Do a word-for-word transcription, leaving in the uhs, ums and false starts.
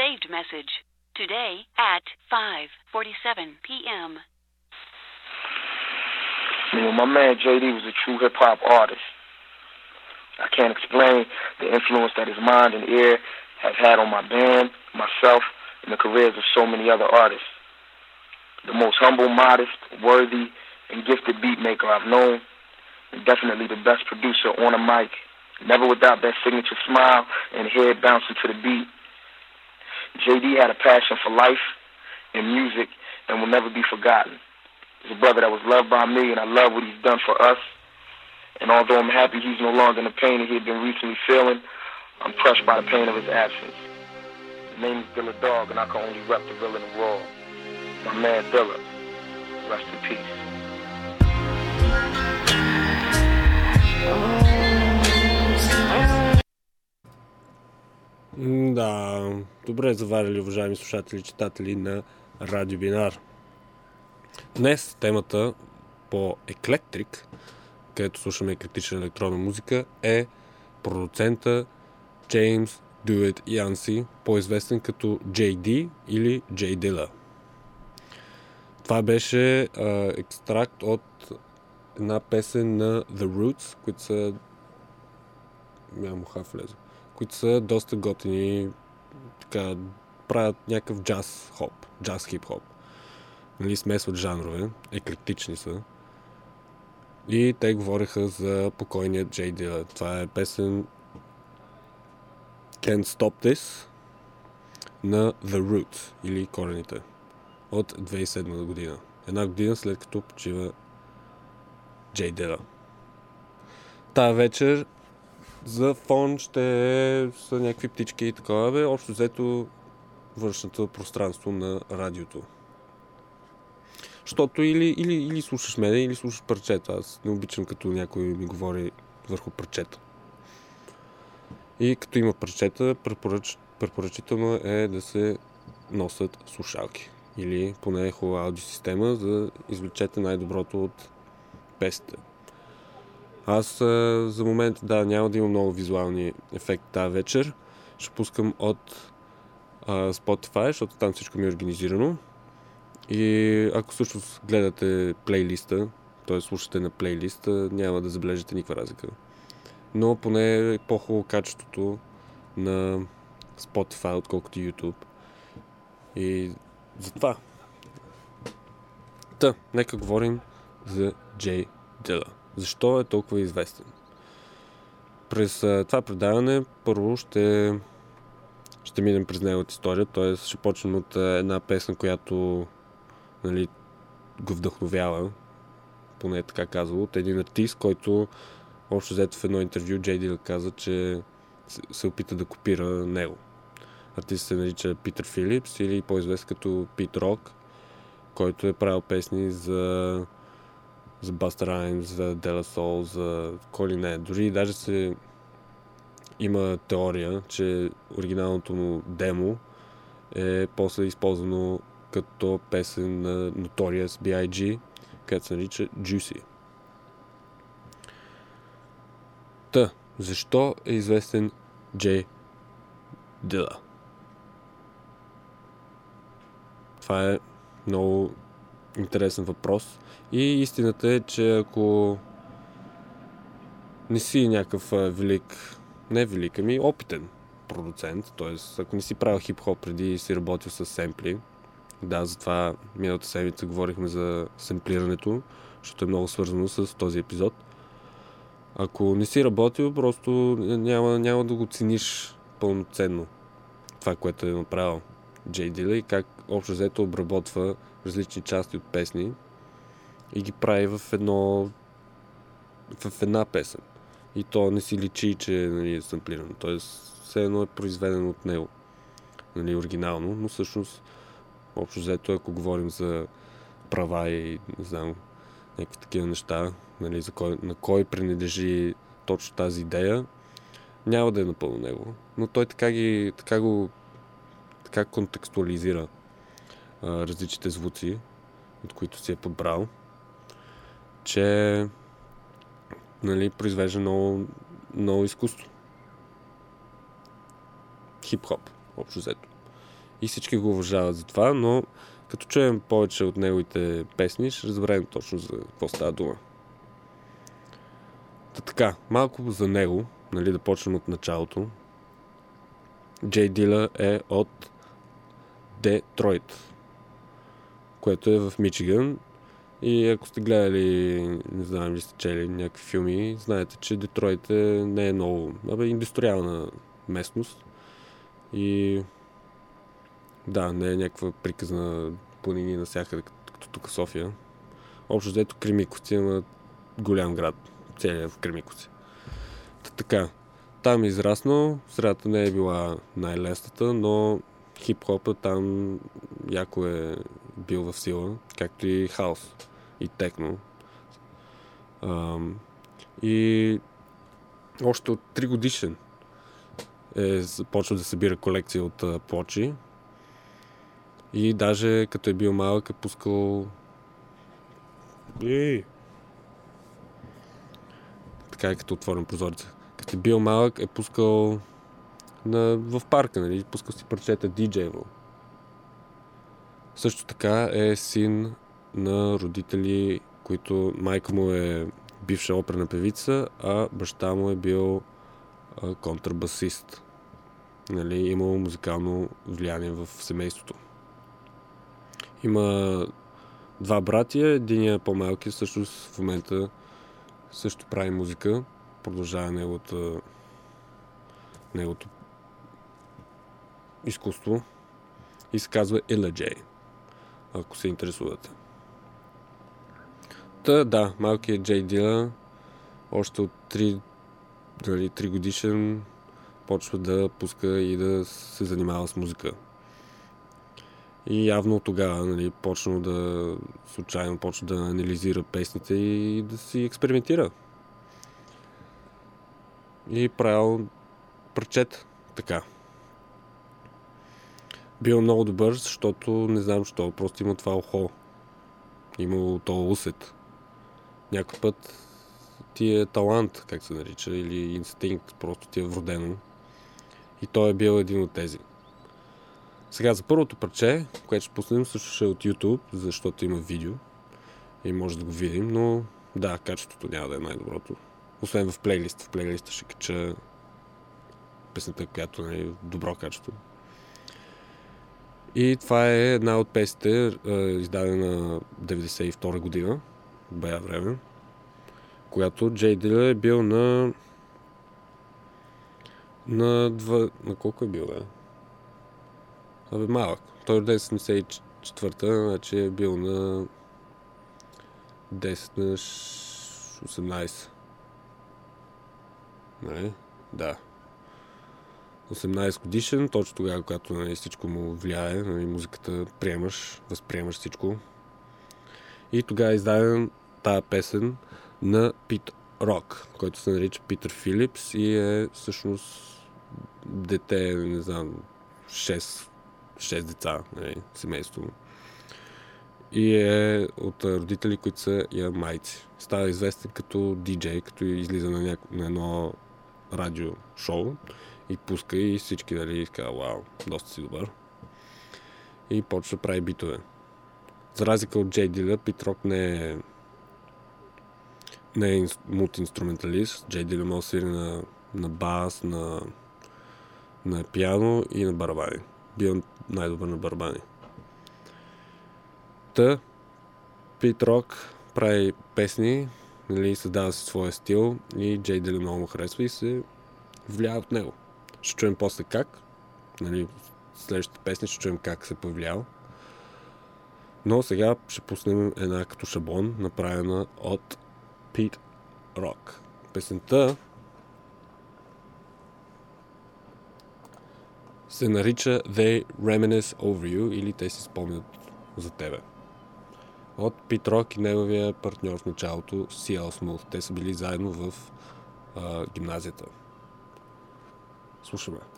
saved message. Today at five forty-seven p.m. You know, my man J D was a true hip-hop artist. I can't explain the influence that his mind and ear have had on my band, myself, and the careers of so many other artists. The most humble, modest, worthy, and gifted beat maker I've known, and definitely the best producer on a mic, never without that signature smile and head bouncing to the beat. J D had a passion for life and music and will never be forgotten. He's a brother that was loved by me, and I love what he's done for us. And although I'm happy he's no longer in the pain that he had been recently feeling, I'm crushed by the pain of his absence. His name is Dilla Dog, and I can only rep the villain of raw. My man Dilla. Rest in peace. Да, добре заварили, уважаеми слушатели и читатели на Радио Бинар. Днес темата по Eclectric, където слушаме критична електронна музика, е продуцента Джеймс Дюет Янси, по-известен като Джей Ди или Джей Дила. Това беше а, екстракт от една песен на The Roots, които са няма муха влезе, които са доста готини, така, правят някакъв джаз хоп, джаз хип-хоп. Нали, смесват жанрове, еклектични са. И те говориха за покойният Джей Дила. Това е песен Can't Stop This на The Roots или Корените от две хиляди и седма година. Една година след като почива Джей Дила. Тая вечер за фон ще са някакви птички и такова, бе, общо взето външното пространство на радиото. Защото или, или, или слушаш мене, или слушаш парчета. Аз не обичам като някой ми говори върху парчета. И като има парчета, препоръч, препоръчително е да се носят слушалки. Или поне хубава аудиосистема, за да извлечете най-доброто от песните. Аз а, за момент, да, няма да има много визуални ефекти тази вечер. Ще пускам от а, Spotify, защото там всичко ми е организирано. И ако всъщност гледате плейлиста, т.е. слушате на плейлиста, няма да забележите никаква разлика. Но поне е по-хубаво качеството на Spotify, отколкото YouTube. И затова. Та, нека говорим за Джей Дила. Защо е толкова известен? През а, това предаване първо ще ще минем през неговата история, т.е. ще почнем от а, една песен, която, нали, го вдъхновява, поне е така казало, от един артист, който общо взето в едно интервю Джей Дила каза, че се опита да копира него. Артистът се нарича Питър Филипс или по-известен като Пит Рок, който е правил песни за за Busta Rhymes, за De La Soul, за кой ли не. Дори даже се има теория, че оригиналното му демо е после използвано като песен на Notorious Би Ай Джи, където се нарича Juicy. Та, защо е известен Джей Дила? Това е много интересен въпрос. И истината е, че ако не си някакъв велик, не велик, ами опитен продуцент, т.е. ако не си правил хип-хоп преди и си работил с семпли, да, затова миналата седмица говорихме за семплирането, защото е много свързано с този епизод. Ако не си работил, просто няма, няма да го цениш пълноценно това, което е направил Джей Дила и как общо взето обработва различни части от песни и ги прави в едно в една песен. И то не си личи, че, нали, е самплирано. Тоест, все едно е произведено от него. Нали, оригинално, но всъщност общо взето, ако говорим за права и не знам, някакви такива неща, нали, за кой, на кой принадлежи точно тази идея, няма да е напълно него. Но той така ги, така го така контекстуализира а, различните звуци, от които си е подбрал, че, нали, произвежда много, много изкуство. Хип-хоп, общо взето. и всички го уважават за това, но като чуем повече от неговите песни, ще разберем точно за какво става дума. Та така, малко за него, нали, да почнем от началото. Джей Дила е от Детройт, което е в Мичиган. И ако сте гледали, не знам ли сте чели някакви филми, знаете, че Детройт е, не е много, абе, индустриална местност. И да, не е някаква приказна планини навсякъде, като тук София. Общо взето Кремиковци има голям град, целият в Кремиковци. Та, така, там е израснал, средата не е била най-лесната, но хип-хопът там яко е бил в сила, както и хаус и техно. Ам, и още от три годишен е започва да събира колекция от а, плочи и даже като е бил малък е пускал и... така е като отворен прозореца. Като е бил малък е пускал на... в парка, нали? Пускал си парчета, диджейвал. Също така е син на родители, които майка му е бивша оперна певица, а баща му е бил а, контрабасист. Нали, имал музикално влияние в семейството. Има два братия, единият по-малки, също в момента също прави музика, продължава неговото, неговото изкуство и се казва Illa J, ако се интересувате. Та, да, малкият Джей Дила още от три, дали, три годишен почва да пуска и да се занимава с музика. И явно тогава, нали, почна да случайно почна да анализира песните и да си експериментира. И правил парчета така. Бил много добър, защото не знам защо, просто има това ухо. Имало това усет. Някой път ти е талант, как се нарича, или инстинкт, просто ти е вродено. И той е бил един от тези. Сега за първото парче, което ще пуснем, също ще е от YouTube, защото има видео и може да го видим, но да, качеството няма да е най-доброто. Освен в плейлист. В плейлиста ще кача песента, която е в добро качество. И това е една от песните, издадена деветдесет и втора година, бая време, когато Джей Дила е бил на на два... на колко е бил, бе? Абе, малък. Той е роден седемдесет и четвърта, значи е бил на десет на осемнайсет. Не? Да. осемнайсет годишен, точно тогава, когато, нали, всичко му влияе, нали, музиката приемаш, възприемаш всичко. И тогава е издаден тази песен на Пит Рок, който се нарича Питър Филипс и е всъщност дете, не знам, шест, шест деца, нали, семейство. И е от родители, които са ямайци. Става известен като диджей, като излиза на, няко... на едно радио шоу и пуска и всички, нали, казва, вау, доста си добър. И почва да прави битове. За разлика от Джей Дила, Пит Рок не е не е мултиинструменталист. Джей Дила може да свири на, на бас, на, на пиано и на барабани. Бил най-добър на барабани. Та, Пит Рок прави песни, нали, създава си своя стил и Джей Дила много му харесва и се влияе от него. Ще чуем после как. Нали, следващите песни ще чуем как се повлиял. Но сега ще пуснем една като шаблон, направена от Пит Рок. Песента се нарича They Reminisce Over You, или Те си спомнят за тебе. От Пит Рок и неговия партньор в началото Си Ел Смут. Те са били заедно в а, гимназията. Слушаме.